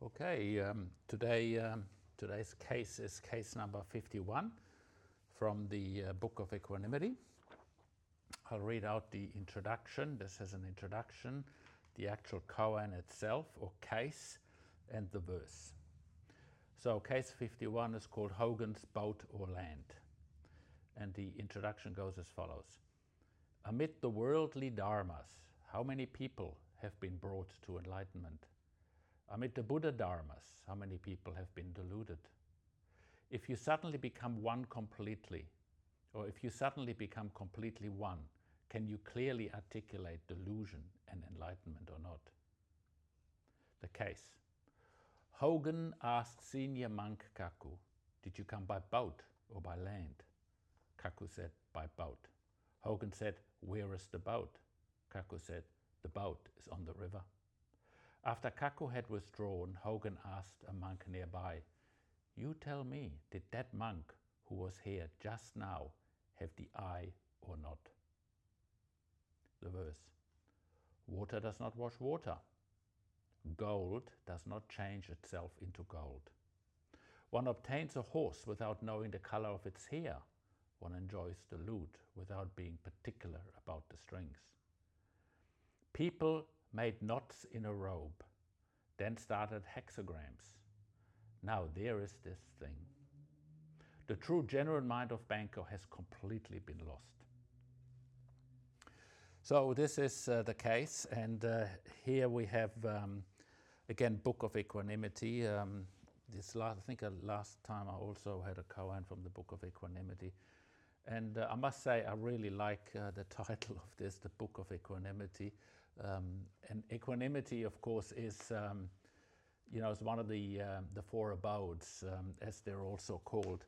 Okay, today's case is case number 51 from the Book of Equanimity. I'll read out the introduction. This is an introduction, the actual koan itself, or case, and the verse. So case 51 is called Hogan's Boat or Land. And the introduction goes as follows. Amid the worldly dharmas, how many people have been brought to enlightenment? Amid the Buddha dharmas, how many people have been deluded? If you suddenly become one completely, or if you suddenly become completely one, can you clearly articulate delusion and enlightenment or not? The case. Hogan asked senior monk Kaku, did you come by boat or by land? Kaku said, by boat. Hogan said, where is the boat? Kaku said, the boat is on the river. After Kaku had withdrawn, Hogan asked a monk nearby, you tell me, did that monk who was here just now have the eye or not? The verse. Water does not wash water. Gold does not change itself into gold. One obtains a horse without knowing the color of its hair. One enjoys the lute without being particular about the strings. People made knots in a robe, then started hexagrams. Now there is this thing. The true genuine mind of Banco has completely been lost. So this is the case, and here we have, again, Book of Equanimity. I think last time I also had a koan from the Book of Equanimity. And I must say, I really like the title of this, the Book of Equanimity. And equanimity, of course, is, is one of the four abodes, as they're also called.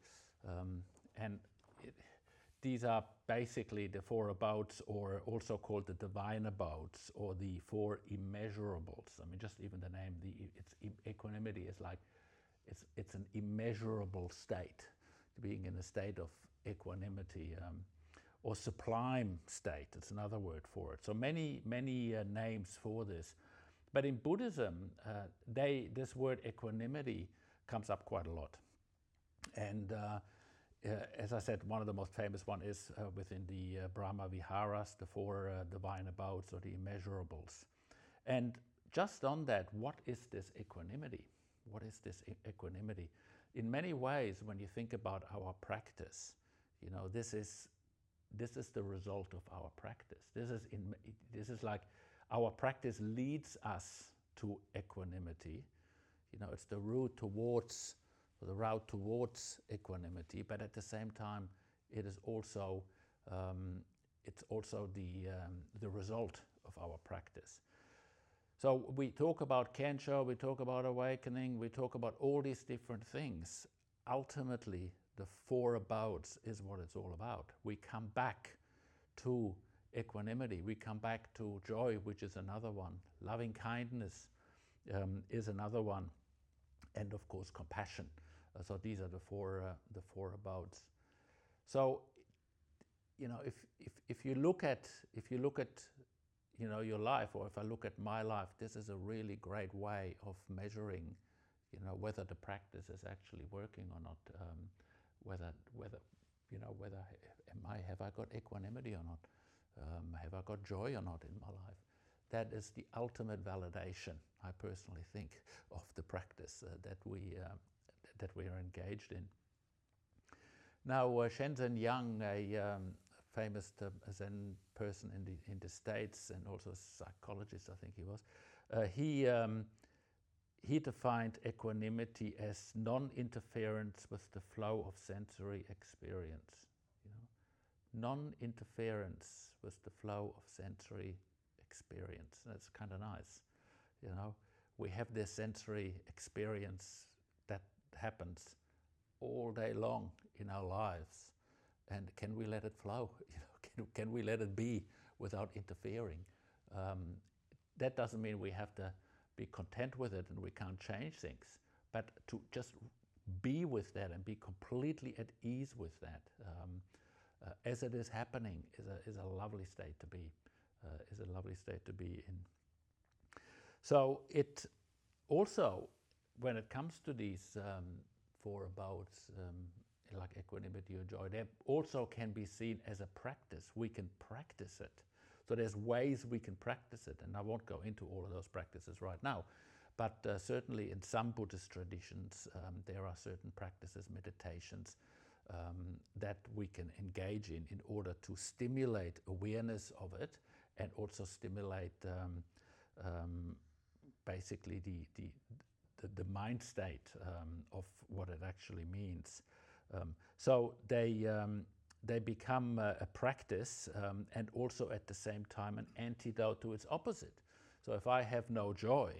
These are basically the four abodes, or also called the divine abodes, or the four immeasurables. I mean, just even the name, equanimity is like, it's an immeasurable state, being in a state of equanimity, or sublime state, it's another word for it. So many names for this. But in Buddhism, this word equanimity comes up quite a lot. And as I said, one of the most famous one is within the Brahma Viharas, the four divine abodes, or the immeasurables. And just on that, what is this equanimity? What is this equanimity? In many ways, when you think about our practice, this is the result of our practice. This is like our practice leads us to equanimity. It's the route towards equanimity, but at the same time, it is also the result of our practice. So we talk about Kensho, we talk about awakening, we talk about all these different things. Ultimately, the four abodes is what it's all about. We come back to equanimity, we come back to joy, which is another one. Loving kindness is another one, and of course compassion. So these are the four abodes. So if you look at your life, or if I look at my life, this is a really great way of measuring, whether the practice is actually working or not. Whether have I got equanimity or not? Have I got joy or not in my life? That is the ultimate validation, I personally think, of the practice that we are engaged in. Now, Shenzhen Yang, a famous Zen person in the States, and also a psychologist, I think he was, he defined equanimity as non-interference with the flow of sensory experience. Non-interference with the flow of sensory experience. That's kind of nice. We have this sensory experience that happens all day long in our lives, and can we let it flow? Can we let it be without interfering? That doesn't mean we have to be content with it and we can't change things, but to just be with that and be completely at ease with that as it is happening is a lovely state to be. In. So it also when it comes to these four abodes, like equanimity or joy, they also can be seen as a practice. We can practice it. So there's ways we can practice it, and I won't go into all of those practices right now, but certainly in some Buddhist traditions there are certain practices, meditations, that we can engage in order to stimulate awareness of it and also stimulate basically the mind state of what it actually means. So they become a practice and also at the same time an antidote to its opposite. So if I have no joy,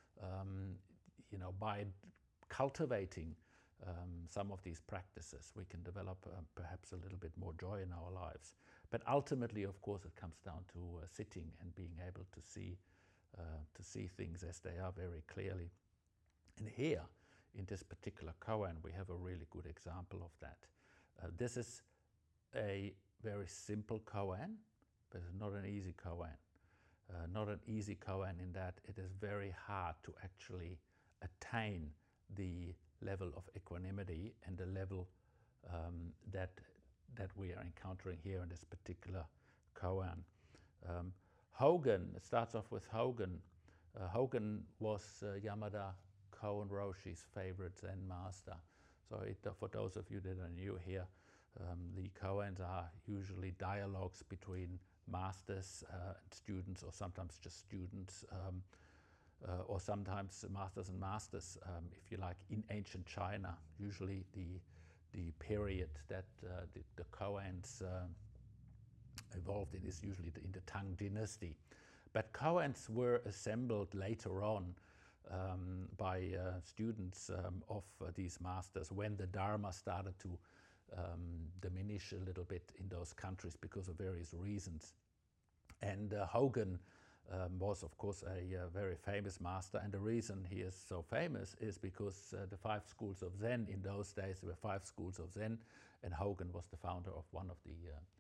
by cultivating some of these practices, we can develop perhaps a little bit more joy in our lives. But ultimately, of course, it comes down to sitting and being able to see things as they are very clearly. And here, in this particular koan, we have a really good example of that. This is a very simple koan, but it's not an easy koan. Not an easy koan in that it is very hard to actually attain the level of equanimity and the level that we are encountering here in this particular koan. Hogen, it starts off with Hogen. Hogen was Yamada Koen Roshi's favorite Zen master. So for those of you that are new here, the koans are usually dialogues between masters and students, or sometimes just students, or sometimes masters and masters, if you like, in ancient China. Usually the period that the koans evolved in is usually in the Tang dynasty. But koans were assembled later on by students of these masters when the Dharma started to diminish a little bit in those countries because of various reasons. And Hogen was, of course, a very famous master, and the reason he is so famous is because the 5 schools of Zen in those days, there were 5 schools of Zen, and Hogen was the founder of one of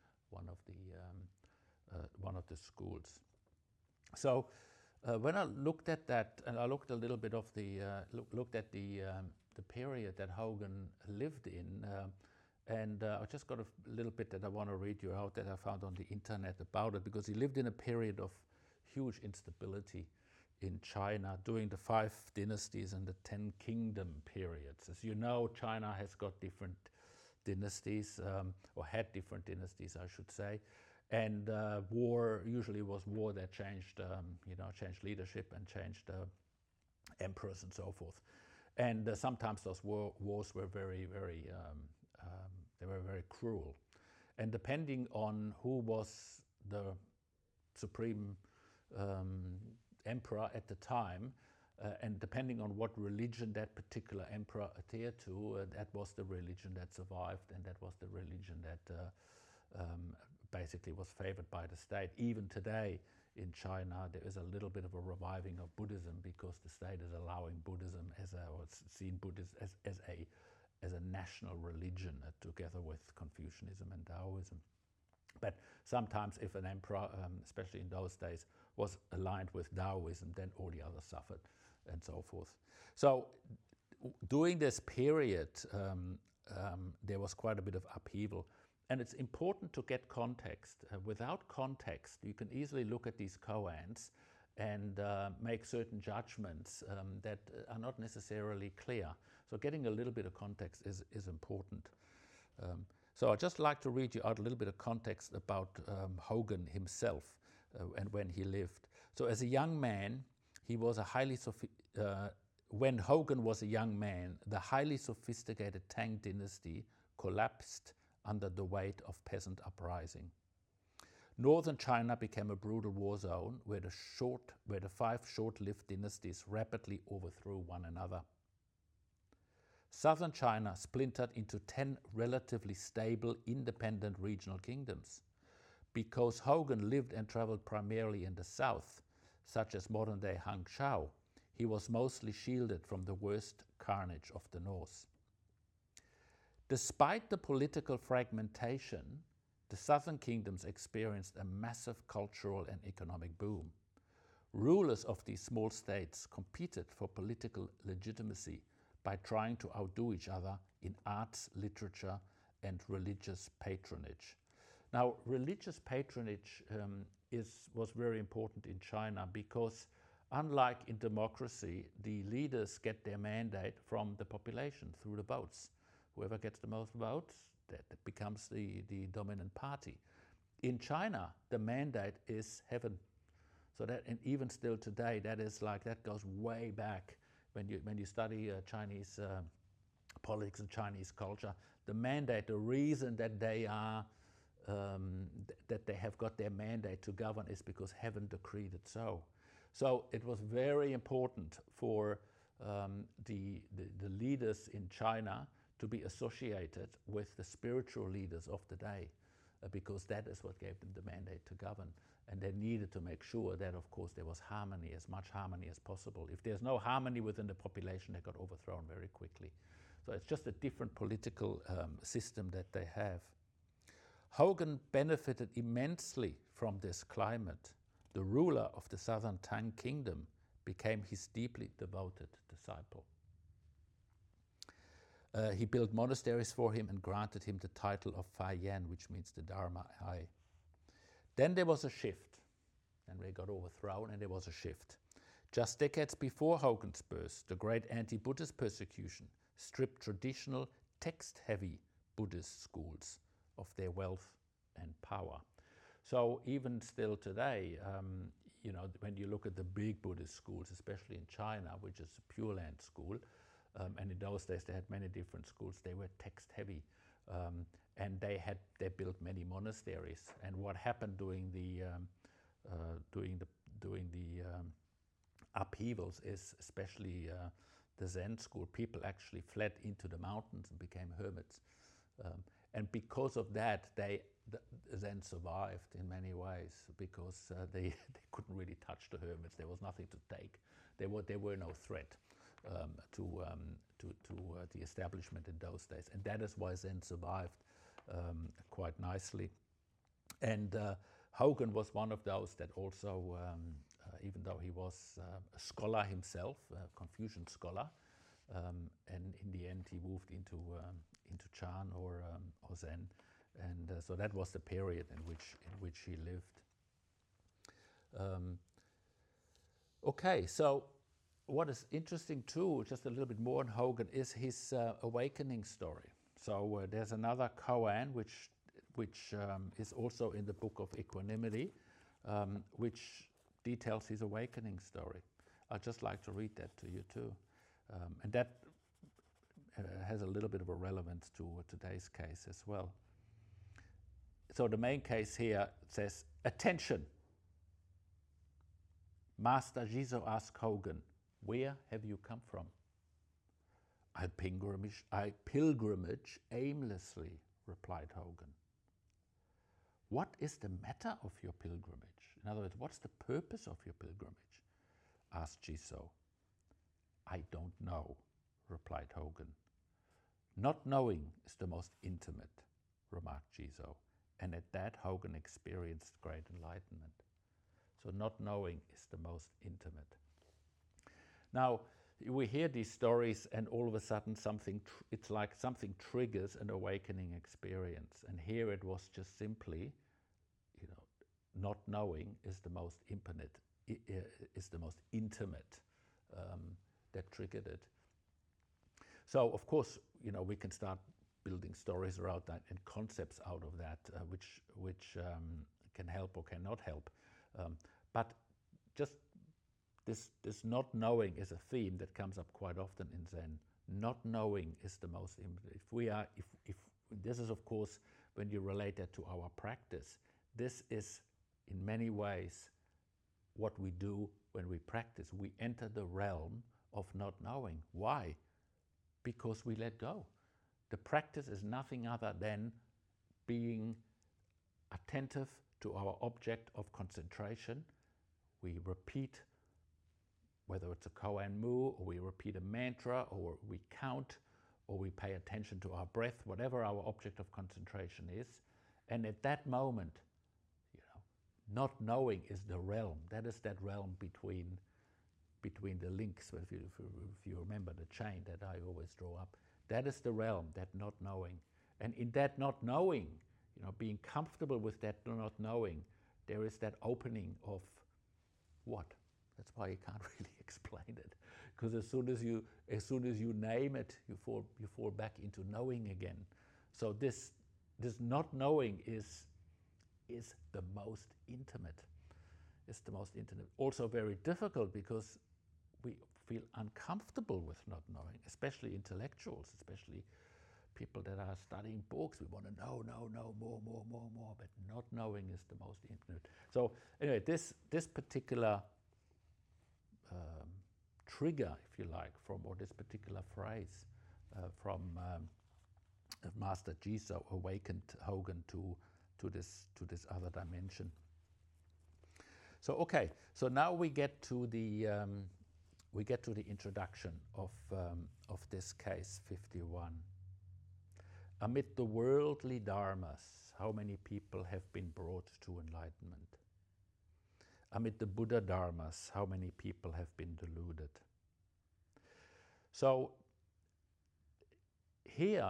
the schools. So when I looked at that, and I looked a little bit of looked at the period that Hogen lived in, and I just got a little bit that I want to read you out that I found on the internet about it, because he lived in a period of huge instability in China during the 5 dynasties and the 10 kingdom periods. As you know, China has got different dynasties, or had different dynasties, I should say. And war usually was war that changed, changed leadership and changed emperors and so forth. And sometimes those wars were very, very, they were very cruel. And depending on who was the supreme emperor at the time, and depending on what religion that particular emperor adhered to, that was the religion that survived, and that was the religion that basically was favored by the state. Even today in China, there is a little bit of a reviving of Buddhism because the state is allowing Buddhism or seen Buddhism as a national religion together with Confucianism and Taoism. But sometimes if an emperor, especially in those days, was aligned with Taoism, then all the others suffered and so forth. So during this period, there was quite a bit of upheaval. And it's important to get context. Without context, you can easily look at these koans and make certain judgments that are not necessarily clear. So getting a little bit of context is important. So I'd just like to read you out a little bit of context about Hogen himself and when he lived. So as a young man, he was when Hogen was a young man, the highly sophisticated Tang dynasty collapsed under the weight of peasant uprising. Northern China became a brutal war zone where the 5 short-lived dynasties rapidly overthrew one another. Southern China splintered into 10 relatively stable, independent regional kingdoms. Because Hogen lived and traveled primarily in the south, such as modern-day Hangzhou, he was mostly shielded from the worst carnage of the north. Despite the political fragmentation, the southern kingdoms experienced a massive cultural and economic boom. Rulers of these small states competed for political legitimacy by trying to outdo each other in arts, literature, and religious patronage. Now, religious patronage was very important in China because, unlike in democracy, the leaders get their mandate from the population through the votes. Whoever gets the most votes, that becomes the dominant party. In China, the mandate is heaven. So that, and even still today, that goes way back. When you study Chinese politics and Chinese culture, the mandate, the reason that they are that they have got their mandate to govern is because heaven decreed it so. So it was very important for the leaders in China to be associated with the spiritual leaders of the day, because that is what gave them the mandate to govern. And they needed to make sure that, of course, there was harmony, as much harmony as possible. If there's no harmony within the population, they got overthrown very quickly. So it's just a different political system that they have. Hogan benefited immensely from this climate. The ruler of the southern Tang kingdom became his deeply devoted disciple. He built monasteries for him and granted him the title of Fai Yan, which means the Dharma Eye. Then there was a shift, and they got overthrown, and there was a shift. Just decades before Hogan's birth, the great anti-Buddhist persecution stripped traditional, text-heavy Buddhist schools of their wealth and power. So even still today, when you look at the big Buddhist schools, especially in China, which is a Pure Land school, and in those days they had many different schools, they were text-heavy. And they built many monasteries. And what happened during the upheavals is, especially the Zen school, people actually fled into the mountains and became hermits. And because of that, the Zen survived in many ways, because they couldn't really touch the hermits. There was nothing to take. There were no threat to the establishment in those days. And that is why Zen survived quite nicely. And Hogan was one of those that also, even though he was a scholar himself, a Confucian scholar, and in the end he moved into Chan or Zen, and so that was the period in which he lived. Okay, so what is interesting too, just a little bit more on Hogan, is his awakening story. So there's another koan which is also in the Book of Equanimity, which details his awakening story. I'd just like to read that to you too. And that has a little bit of a relevance to today's case as well. So the main case here says, "Attention! Master Jizo asked Hogan, 'Where have you come from?' 'I pilgrimage aimlessly,' replied Hogan. 'What is the matter of your pilgrimage? In other words, what's the purpose of your pilgrimage?' asked Jizo. 'I don't know,' replied Hogan. 'Not knowing is the most intimate,' remarked Jizo. And at that, Hogan experienced great enlightenment. So not knowing is the most intimate. Now, we hear these stories and all of a sudden it's like something triggers an awakening experience. And here it was just simply, not knowing is the most intimate, that triggered it. So of course, we can start building stories around that and concepts out of that, which can help or cannot help. But just this not knowing is a theme that comes up quite often in Zen. Not knowing is the most important. If this is, of course, when you relate that to our practice, this is in many ways what we do when we practice. We enter the realm of not knowing. Why? Because we let go. The practice is nothing other than being attentive to our object of concentration. We repeat, whether it's a koan mu, or we repeat a mantra, or we count, or we pay attention to our breath, whatever our object of concentration is. And at that moment, not knowing is the realm. That is that realm between the links. If you remember the chain that I always draw up, that is the realm, that not knowing. And in that not knowing, being comfortable with that not knowing, there is that opening of what? That's why you can't really explain it, because as soon as you name it, you fall back into knowing again. So this not knowing is the most intimate. It's the most intimate. Also very difficult, because we feel uncomfortable with not knowing, especially intellectuals, especially people that are studying books. We want to know, more, but not knowing is the most intimate. So anyway, this particular trigger, if you like, or this particular phrase from Master Jizo awakened Hogan to this other dimension. So okay, so now we get to the introduction of this case 51. Amid the worldly dharmas, how many people have been brought to enlightenment? Amid the Buddha dharmas, how many people have been deluded? So here,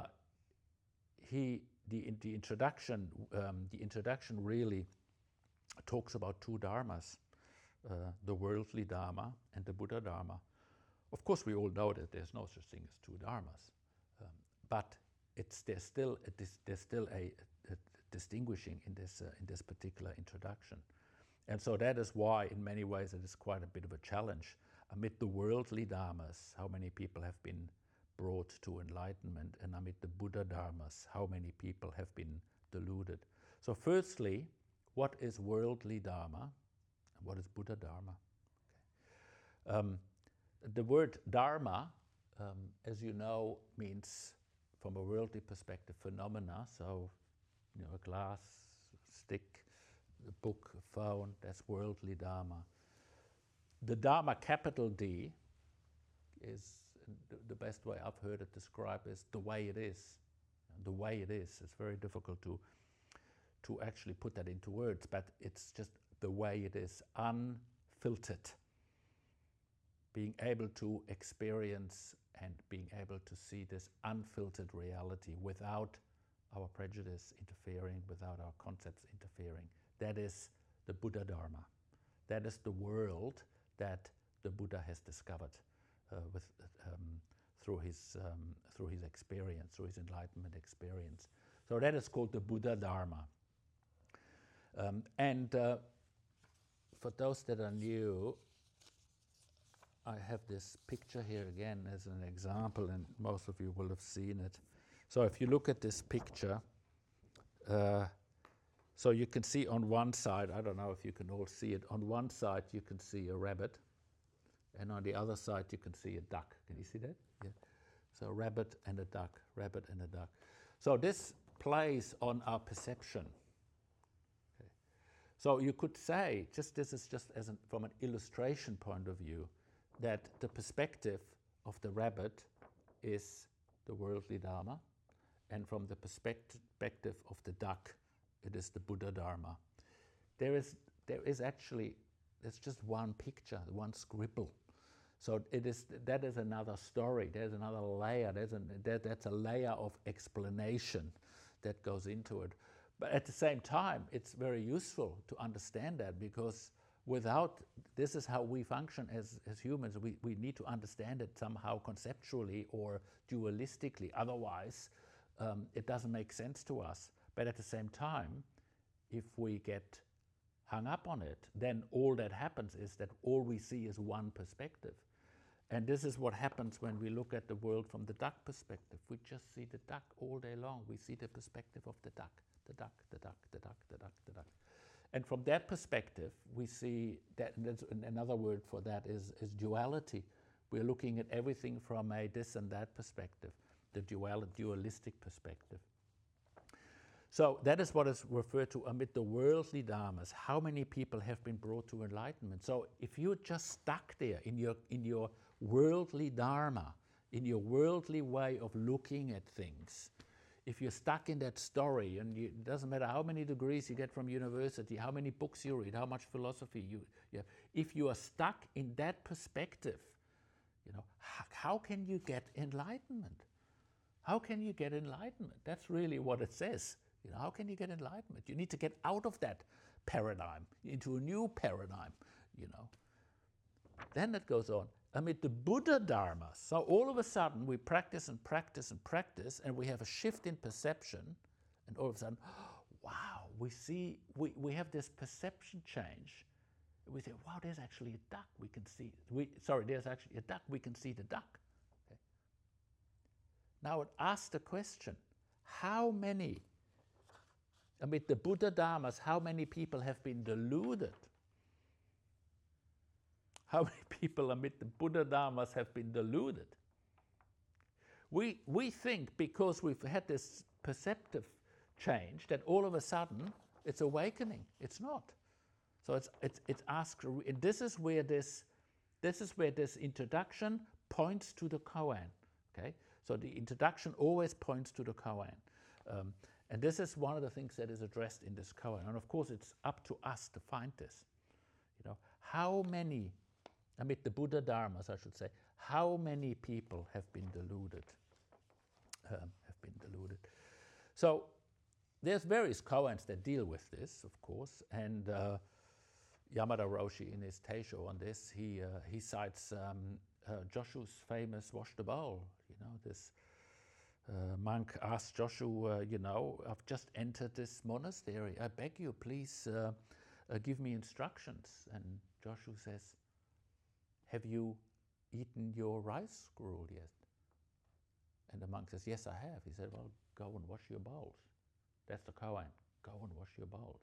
the introduction really talks about two dharmas, the worldly dharma and the Buddha dharma. Of course, we all know that there's no such thing as two dharmas, but there's still a distinguishing in this particular introduction. And so that is why, in many ways, it is quite a bit of a challenge. Amid the worldly dharmas, how many people have been brought to enlightenment? And amid the Buddha dharmas, how many people have been deluded? So firstly, what is worldly dharma? And what is Buddha dharma? Okay. The word dharma, as you know, means, from a worldly perspective, phenomena. So, a glass, stick, a book, a phone, that's worldly dharma. The dharma, capital D, is the best way I've heard it described is the way it is. The way it is. It's very difficult to actually put that into words, but it's just the way it is, unfiltered. Being able to experience and being able to see this unfiltered reality without our prejudice interfering, without our concepts interfering. That is the Buddha Dharma. That is the world that the Buddha has discovered through his experience, through his enlightenment experience. So that is called the Buddha Dharma. For those that are new, I have this picture here again as an example, and most of you will have seen it. So if you look at this picture, so you can see on one side, I don't know if you can all see it, on one side you can see a rabbit, and on the other side you can see a duck. Can you see that? Yeah. So rabbit and a duck, rabbit and a duck. So this plays on our perception. Okay. So you could say, this is just from an illustration point of view, that the perspective of the rabbit is the worldly dharma, and from the perspective of the duck, it is the Buddha dharma. There is actually, there's just one picture, one scribble. So that is another story. There's another layer. That's a layer of explanation that goes into it. But at the same time, it's very useful to understand that, because this is how we function as humans. We need to understand it somehow conceptually or dualistically. Otherwise, it doesn't make sense to us. But at the same time, if we get hung up on it, then all that happens is that all we see is one perspective. And this is what happens when we look at the world from the duck perspective. We just see the duck all day long. We see the perspective of the duck, the duck, the duck, the duck, the duck, the duck. And from that perspective, we see that, and that's another word for that is duality. We're looking at everything from a this and that perspective, the dualistic perspective. So that is what is referred to amid the worldly dharmas. How many people have been brought to enlightenment? So if you're just stuck there in your worldly dharma, in your worldly way of looking at things, if you're stuck in that story, and it doesn't matter how many degrees you get from university, how many books you read, how much philosophy you have, if you are stuck in that perspective, how can you get enlightenment? How can you get enlightenment? That's really what it says. How can you get enlightenment? You need to get out of that paradigm into a new paradigm, Then it goes on. Amid the Buddha Dharma, so all of a sudden we practice and practice and practice, and we have a shift in perception, and all of a sudden, wow, we have this perception change. We say, wow, there's actually a duck, we can see. There's actually a duck, we can see the duck. Okay. Now it asks the question, how many, amid the Buddha Dharmas, how many people have been deluded? How many people amid the Buddha Dharmas have been deluded? We think because we've had this perceptive change that all of a sudden it's awakening. It's not. So it's asked, and this is where this introduction points to the koan. Okay, so the introduction always points to the koan, and this is one of the things that is addressed in this koan. And of course, it's up to us to find this. How many, amid the Buddha Dharmas, I should say, how many people have been deluded? So there's various koans that deal with this, of course, and Yamada Roshi in his Teisho on this, he cites Joshu's famous wash the bowl. This monk asked Joshu, I've just entered this monastery. I beg you, please give me instructions. And Joshu says, have you eaten your rice gruel yet? And the monk says, yes, I have. He said, well, go and wash your bowls. That's the koan. Go and wash your bowls.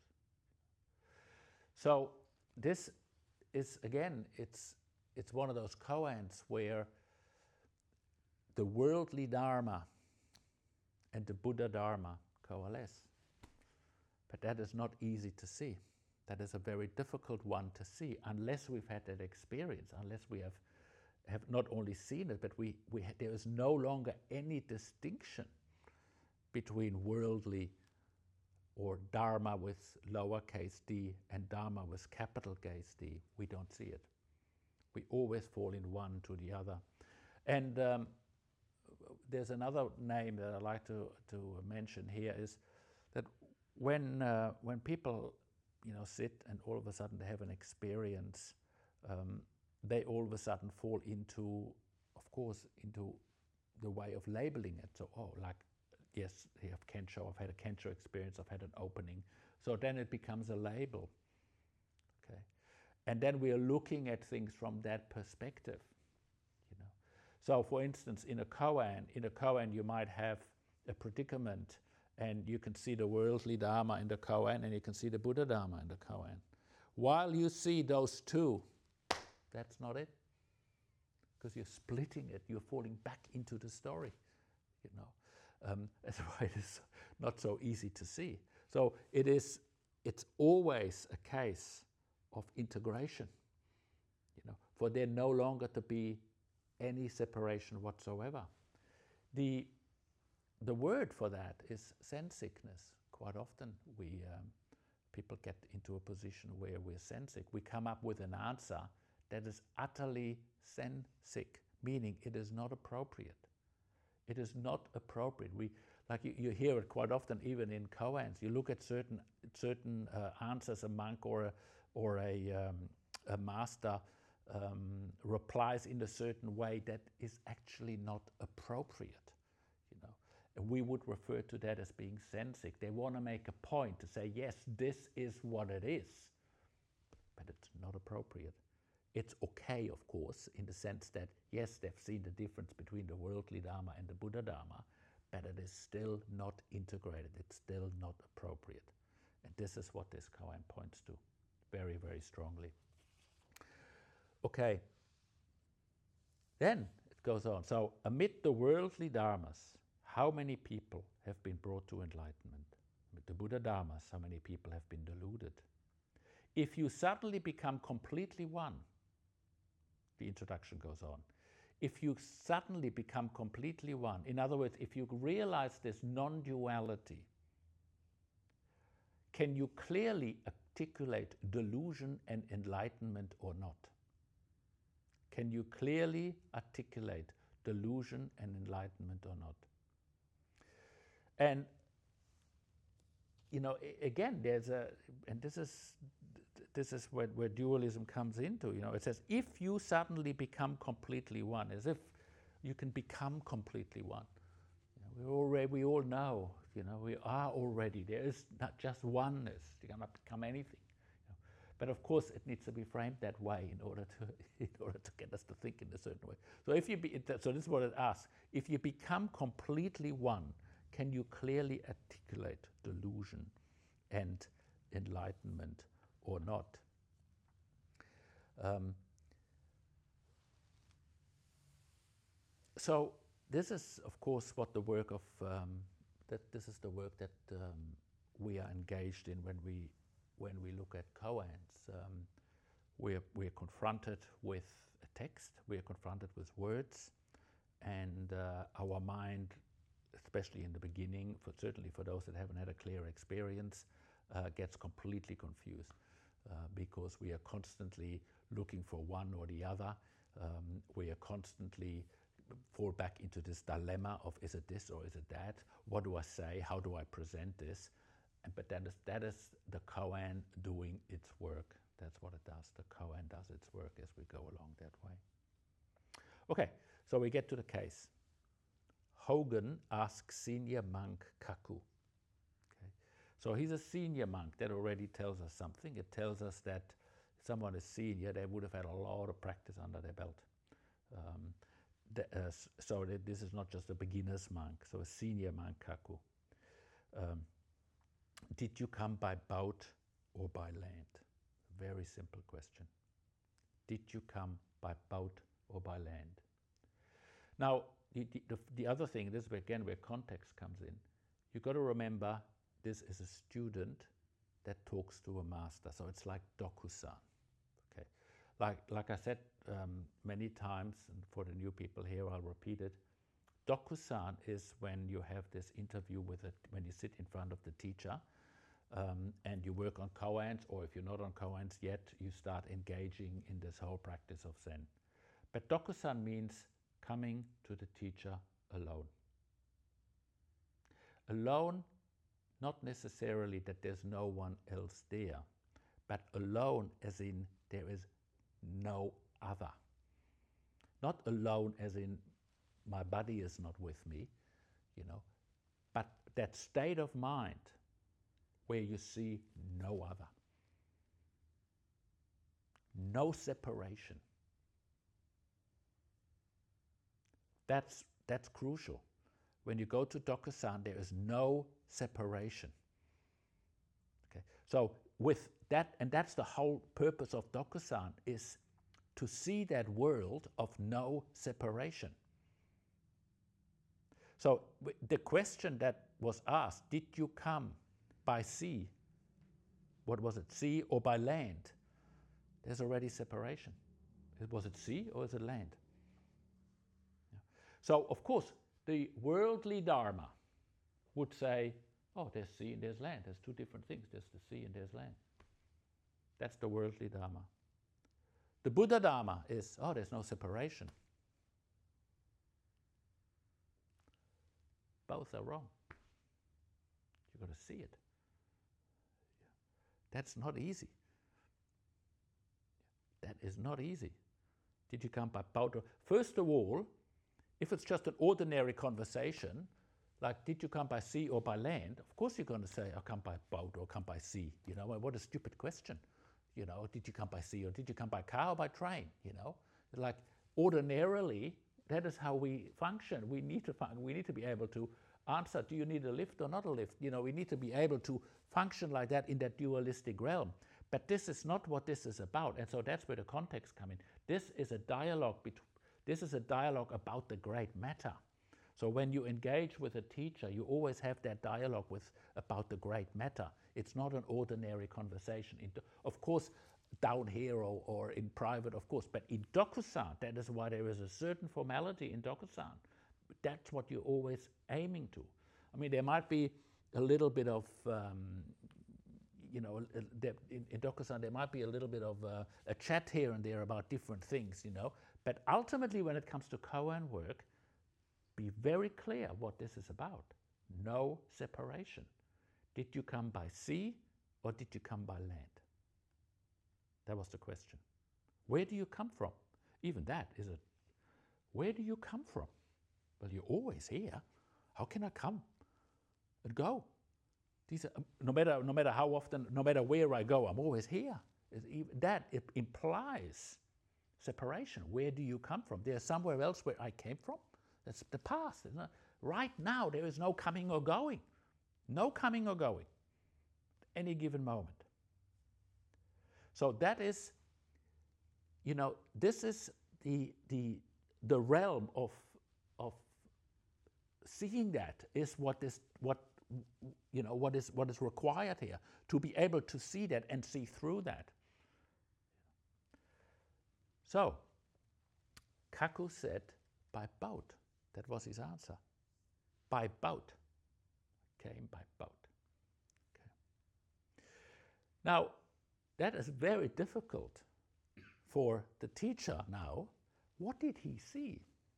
So this is, again, it's one of those koans where the worldly Dharma and the Buddha Dharma coalesce. But that is not easy to see. That is a very difficult one to see unless we've had that experience, unless we have not only seen it, but there is no longer any distinction between worldly or Dharma with lowercase d and Dharma with capital case D. We don't see it. We always fall in one to the other. And there's another name that I'd like to mention here is that when people sit and all of a sudden they have an experience, they all of a sudden fall into the way of labeling it. So, yes, I have Kensho, I've had a Kensho experience, I've had an opening. So then it becomes a label. Okay. And then we are looking at things from that perspective. So for instance, in a koan you might have a predicament, and you can see the worldly Dharma in the koan, and you can see the Buddha Dharma in the koan. While you see those two, that's not it. Because you're splitting it, you're falling back into the story, That's why it is not so easy to see. So it's always a case of integration, for there no longer to be any separation whatsoever. The word for that is sense sickness. Quite often people get into a position where we're sense sick. We come up with an answer that is utterly sense sick, meaning it is not appropriate. It is not appropriate. You hear it quite often, even in koans. You look at certain answers a monk or a master replies in a certain way that is actually not appropriate. And we would refer to that as being sensic. They want to make a point to say, yes, this is what it is, but it's not appropriate. It's okay, of course, in the sense that, yes, they've seen the difference between the worldly Dharma and the Buddha Dharma, but it is still not integrated. It's still not appropriate. And this is what this koan points to very, very strongly. Okay. Then it goes on. So, amid the worldly Dharmas, how many people have been brought to enlightenment? Amid the Buddha Dharmas, how many people have been deluded? If you suddenly become completely one, the introduction goes on. if you suddenly become completely one, in other words, if you realize this non-duality, can you clearly articulate delusion and enlightenment or not? Can you clearly articulate delusion and enlightenment or not? And you know, again, there's a, and this is where dualism comes into. You know, it says if you suddenly become completely one, as if you can become completely one. You know, we all know. You know, we are already. There is not just oneness. You cannot become anything. You know. But of course, it needs to be framed that way in order to get us to think in a certain way. So if you so this is what it asks: if you become completely one, can you clearly articulate delusion and enlightenment or not? So this is, of course, what the work of this is the work that we are engaged in when we look at koans. We're confronted with a text. We're confronted with words, and our mind, especially in the beginning, certainly for those that haven't had a clear experience, gets completely confused because we are constantly looking for one or the other. We are constantly fall back into this dilemma of, is it this or is it that? What do I say? How do I present this? But that is the koan doing its work. That's what it does. The koan does its work as we go along that way. Okay, so we get to the case. Hogen asks senior monk Kaku. Okay. So he's a senior monk. That already tells us something. It tells us that if someone is senior, they would have had a lot of practice under their belt. So this is not just a beginner's monk, so a senior monk Kaku. Did you come by boat or by land? Very simple question. Did you come by boat or by land? Now, the other thing, this is again where context comes in. You've got to remember this is a student that talks to a master, so it's like Dokusan. Okay, like I said many times, and for the new people here, I'll repeat it. Dokusan is when you have this interview when you sit in front of the teacher and you work on koans, or if you're not on koans yet, you start engaging in this whole practice of Zen. But Dokusan means coming to the teacher alone. Alone, not necessarily that there's no one else there, but alone as in there is no other. Not alone as in my body is not with me, you know, but that state of mind where you see no other. No separation. That's crucial. When you go to Dokusan, there is no separation. Okay, so with that, and that's the whole purpose of Dokusan, is to see that world of no separation. So the question that was asked, did you come by sea? What was it, sea or by land? There's already separation. Was it sea or is it land? Yeah. So, of course, the worldly Dharma would say, oh, there's sea and there's land. There's two different things. There's the sea and there's land. That's the worldly Dharma. The Buddha Dharma is, oh, there's no separation. Both are wrong. You've got to see it. That's not easy. That is not easy. Did you come by boat? First of all, if it's just an ordinary conversation, like did you come by sea or by land, of course you're going to say, I come by boat or come by sea. You know, what a stupid question. You know, did you come by sea or did you come by car or by train? You know, like ordinarily, that is how we function. We need to be able to answer, do you need a lift or not a lift? You know, we need to be able to function like that in that dualistic realm. But this is not what this is about. And so that's where the context comes in. This is a dialogue about the great matter. So when you engage with a teacher, you always have that dialogue about the great matter. It's not an ordinary conversation. Of course, down here or in private, of course. But in Dokusan, that is why there is a certain formality in Dokusan. That's what you're always aiming to. I mean, there might be a little bit of, in Dokusan, there might be a little bit of a chat here and there about different things, But ultimately, when it comes to koan work, be very clear what this is about. No separation. Did you come by sea or did you come by land? That was the question. Where do you come from? Even that is a, where do you come from? Well, you're always here. How can I come and go? These are, no matter how often, no matter where I go, I'm always here. It implies separation. Where do you come from? There's somewhere else where I came from. That's the past. Isn't it? Right now, there is no coming or going. No coming or going. Any given moment. So that is, this is the realm of seeing that is what is required here, to be able to see that and see through that. So Kaku said, by boat. That was his answer. By boat. Came by boat. Okay. Now, that is very difficult for the teacher now. What did he see?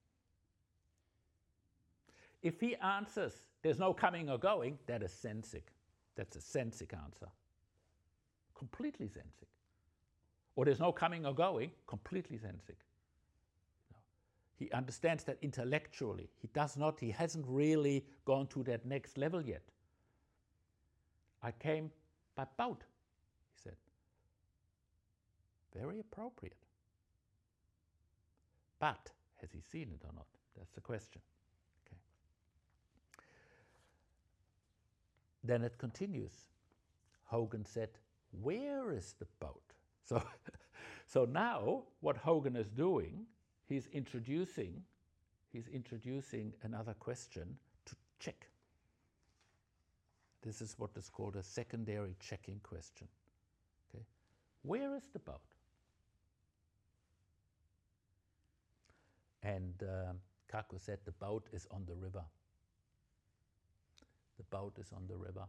If he answers, there's no coming or going, that is sensic. That's a sensic answer. Completely sensic. Or there's no coming or going, completely sensic. He understands that intellectually. He hasn't really gone to that next level yet. I came by boat, he said. Very appropriate. But has he seen it or not? That's the question. Okay. Then it continues. Hogan said, where is the boat? So now what Hogan is doing, he's introducing another question to check. This is what is called a secondary checking question. Okay, where is the boat? And Kaku said the boat is on the river. The boat is on the river.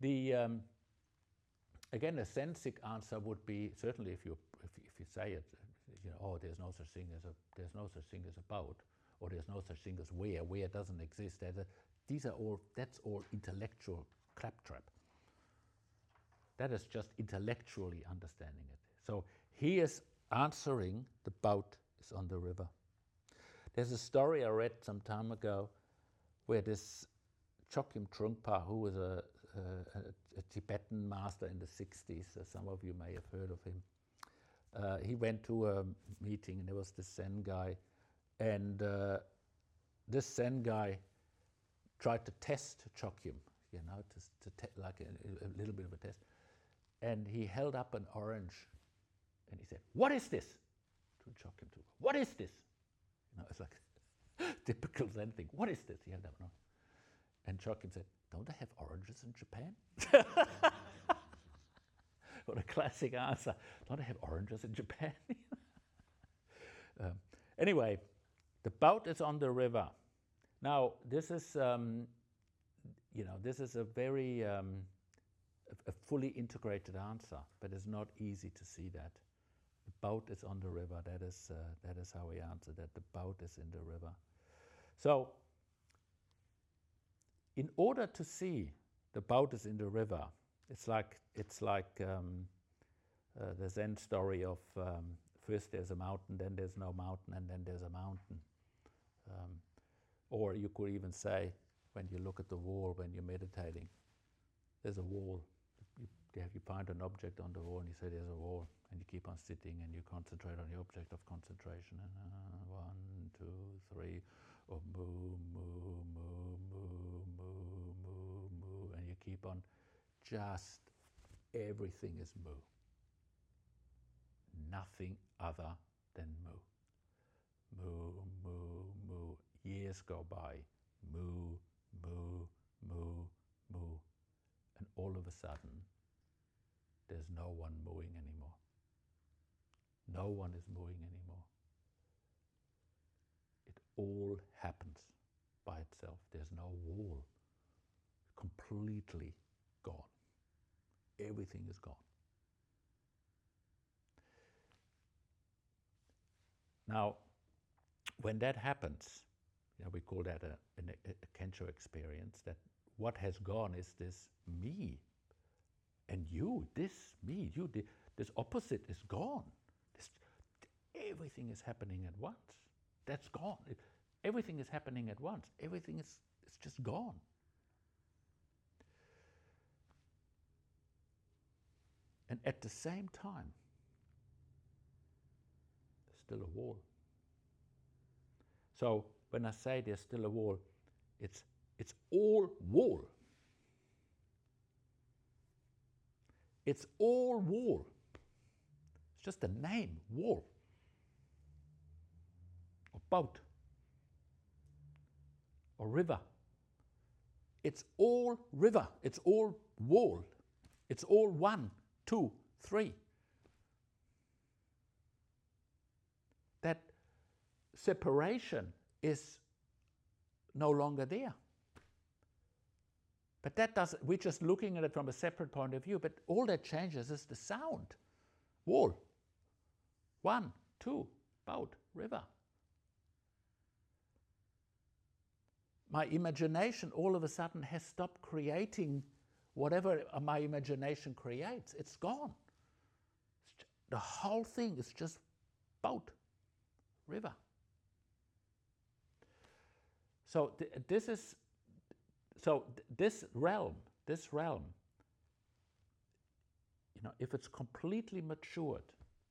Again, a sensic answer would be, certainly if you say it, there's no such thing as a boat, or there's no such thing as where doesn't exist. That's all intellectual claptrap. That is just intellectually understanding it. So he is answering the boat is on the river. There's a story I read some time ago where this Chogyam Trungpa, who was a Tibetan master in the 60s, some of you may have heard of him. He went to a meeting and there was this Zen guy, and this Zen guy tried to test Chogyam, like a little bit of a test. And he held up an orange and he said, "What is this?" to Chogyam Trungpa. "What is this?" It's like typical Zen thing. "What is this?" He held up an orange. And Chogyam said, "Don't they have oranges in Japan?" What a classic answer. Don't they have oranges in Japan? Anyway, the boat is on the river. Now, this is, this is a very a fully integrated answer, but it's not easy to see that. The boat is on the river. That is how we answer that. The boat is in the river. So, in order to see the boat is in the river, it's like the Zen story of first there's a mountain, then there's no mountain, and then there's a mountain. Or you could even say, when you look at the wall when you're meditating, there's a wall. You find an object on the wall and you say there's a wall, and you keep on sitting and you concentrate on the object of concentration. 1, 2, 3, or moo, moo, moo, moo, moo, moo, moo, and you keep on, just everything is moo. Nothing other than moo. Moo, moo, moo. Years go by. Moo, moo, moo, moo. And all of a sudden, there's no one mooing anymore. No one is moving anymore. It all happens by itself. There's no wall. Completely gone. Everything is gone. Now, when that happens, we call that a Kensho experience, that what has gone is this me and you, this me, you, this opposite is gone. Everything is happening at once. That's gone. Everything is happening at once. Everything is just gone. And at the same time, there's still a wall. So when I say there's still a wall, it's all wall. It's all wall. It's just a name, wall. Or boat. Or river. It's all river. It's all wall. It's all 1, 2, 3. That separation is no longer there. But that doesn't, we're just looking at it from a separate point of view, but all that changes is the sound. Wall. 1, 2, boat, river. My imagination all of a sudden has stopped creating whatever my imagination creates. It's gone. The whole thing is just boat, river. So this realm, if it's completely matured,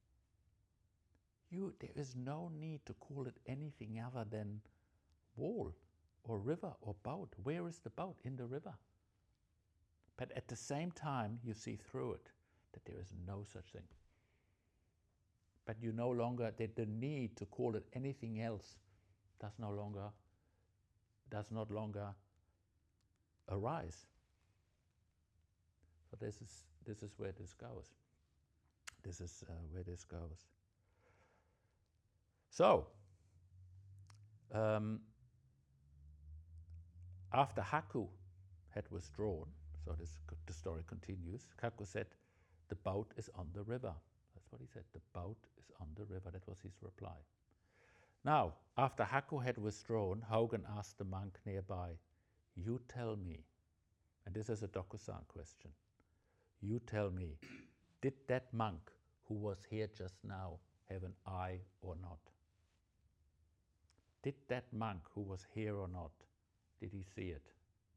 there is no need to call it anything other than wall or river or boat. Where is the boat? In the river. But at the same time, you see through it that there is no such thing. But you no longer, that the need to call it anything else does not longer arise. So this is where this goes. This is where this goes. So, after Haku had withdrawn, so the story continues, Haku said, "The boat is on the river." That's what he said. The boat is on the river. That was his reply. Now, after Haku had withdrawn, Hogan asked the monk nearby, "You tell me," and this is a Dokusan question, "You tell me, did that monk who was here just now have an eye or not? Did that monk who was here or not, did he see it?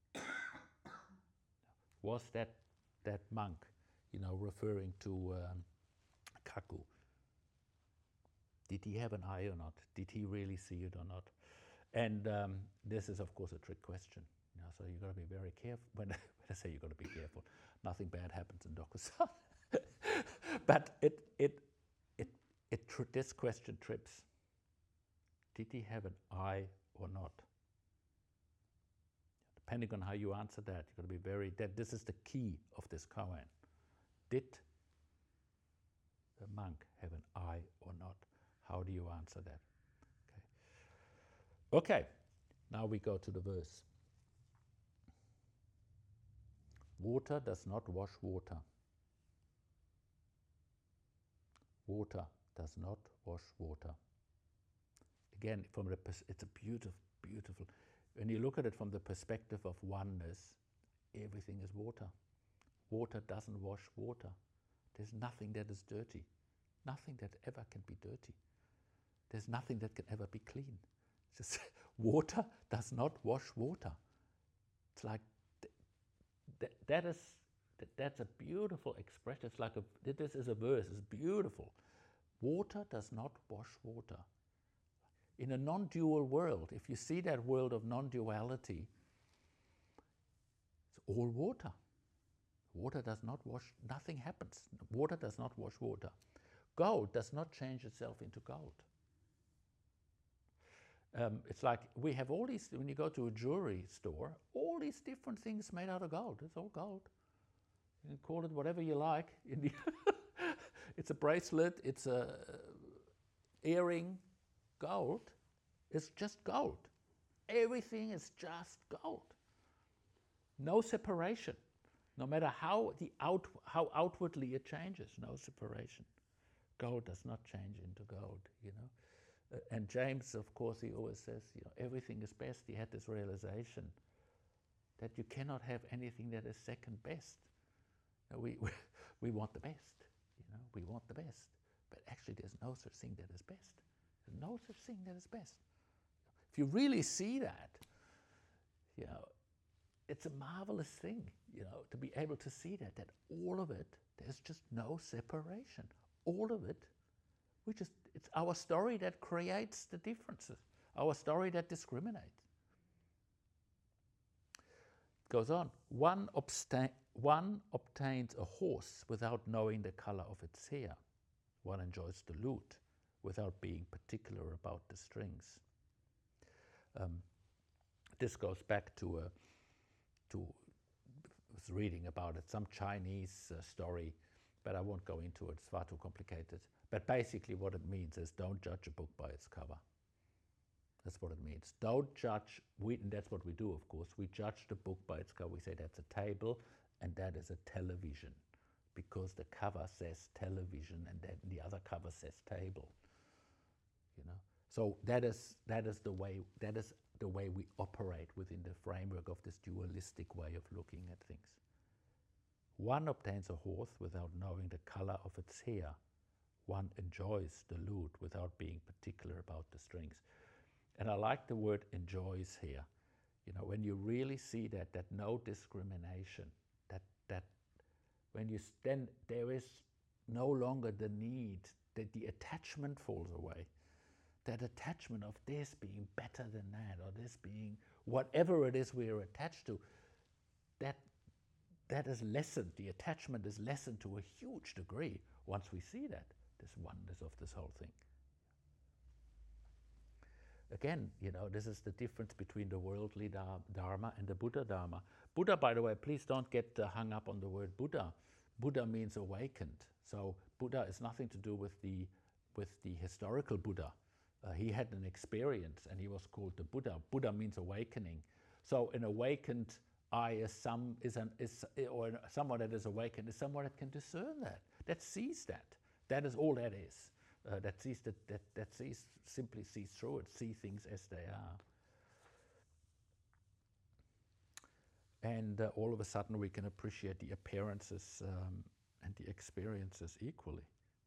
Was that monk, referring to Kaku? Did he have an eye or not? Did he really see it or not?" And this is, of course, a trick question. So you've got to be very careful. When I say you've got to be careful, nothing bad happens in Dokusan. But this question trips. Did he have an eye or not? Depending on how you answer that, you've got to be this is the key of this koan. Did the monk have an eye or not? How do you answer that? Okay, now we go to the verse. Water does not wash water. Water does not wash water. Again, it's a beautiful. When you look at it from the perspective of oneness, everything is water. Water doesn't wash water. There's nothing that is dirty. Nothing that ever can be dirty. There's nothing that can ever be clean. It's just water does not wash water. It's like that's a beautiful expression. It's like this is a verse. It's beautiful. Water does not wash water. In a non-dual world, if you see that world of non-duality, it's all water. Water does not wash, nothing happens. Water does not wash water. Gold does not change itself into gold. It's like we have all these, when you go to a jewelry store, all these different things made out of gold. It's all gold. You can call it whatever you like. It's a bracelet, it's a earring, gold, is just gold. Everything is just gold. No separation. No matter how outwardly it changes, no separation. Gold does not change into gold, you know. And James, of course, he always says, you know, everything is best. He had this realization that you cannot have anything that is second best. We want the best, you know, we want the best. But actually there's no such thing that is best. There's no such thing that is best. If you really see that, you know, it's a marvelous thing, you know, to be able to see that all of it, there's just no separation. All of it, it's our story that creates the differences, our story that discriminates. Goes on, one obtains a horse without knowing the color of its hair. One enjoys the lute without being particular about the strings. This goes back to I was reading about it, some Chinese story, but I won't go into it, it's far too complicated. But basically what it means is don't judge a book by its cover. That's what it means. Don't judge, and that's what we do, of course. We judge the book by its cover. We say that's a table and that is a television, because the cover says television and then the other cover says table. You know, so that is the way we operate within the framework of this dualistic way of looking at things. One obtains a horse without knowing the color of its hair. One enjoys the lute without being particular about the strings. And I like the word enjoys here. You know, when you really see that no discrimination, that when you then there is no longer the need, that the attachment falls away. That attachment of this being better than that, or this being whatever it is we are attached to, that is lessened. The attachment is lessened to a huge degree once we see that, this oneness of this whole thing. Again, you know, this is the difference between the worldly Dharma and the Buddha Dharma. Buddha, by the way, please don't get hung up on the word Buddha. Buddha means awakened. So Buddha is nothing to do with the historical Buddha. He had an experience and he was called the Buddha. Buddha means awakening. So an awakened I someone that is awakened is someone that can discern that sees that. That is all that is. Simply sees through it, see things as they are. And all of a sudden we can appreciate the appearances and the experiences equally.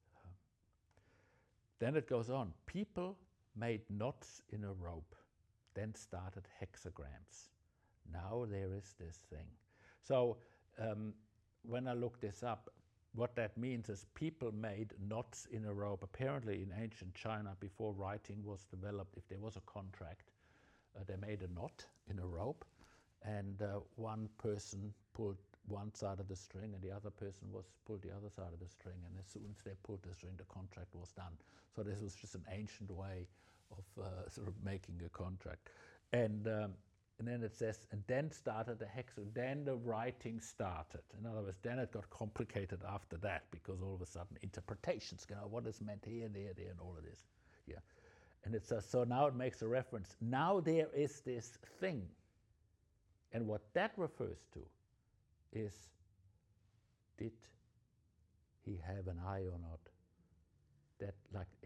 Then it goes on. People made knots in a rope, then started hexagrams. Now there is this thing. So when I looked this up, what that means is people made knots in a rope. Apparently in ancient China, before writing was developed, if there was a contract, they made a knot in a rope, and one person pulled one side of the string and the other person pulled the other side of the string, and as soon as they pulled the string, the contract was done. So this was just an ancient way of sort of making a contract. And then it says, and then started the hexagram, then the writing started. In other words, then it got complicated after that, because all of a sudden interpretations, you know, what is meant here, there, and all of this. Yeah. And it says, so now it makes a reference. Now there is this thing. And what that refers to is, did he have an eye or not? That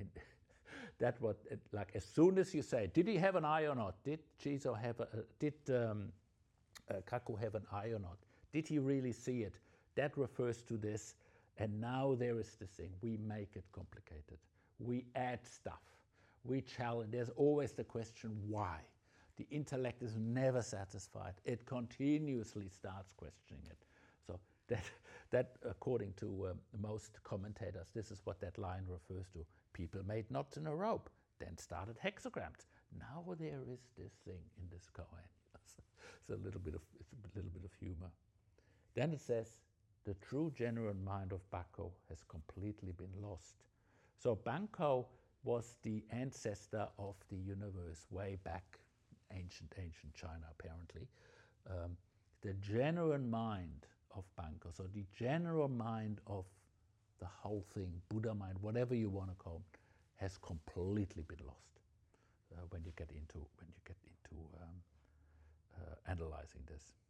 like as soon as you say, did he have an eye or not? Did Jizo have did Kaku have an eye or not? Did he really see it? That refers to this. And now there is this thing. We make it complicated. We add stuff. We challenge. There's always the question, why? The intellect is never satisfied. It continuously starts questioning it. So that according to most commentators, this is what that line refers to. People made knots in a rope, then started hexagrams. Now there is this thing in this koan. It's a little bit of humor. Then it says, the true genuine mind of Bako has completely been lost. So Banko was the ancestor of the universe way back, ancient China apparently. The genuine mind of Banko, so the general mind of the whole thing, Buddha mind, whatever you want to call it, has completely been lost when you get into analyzing this.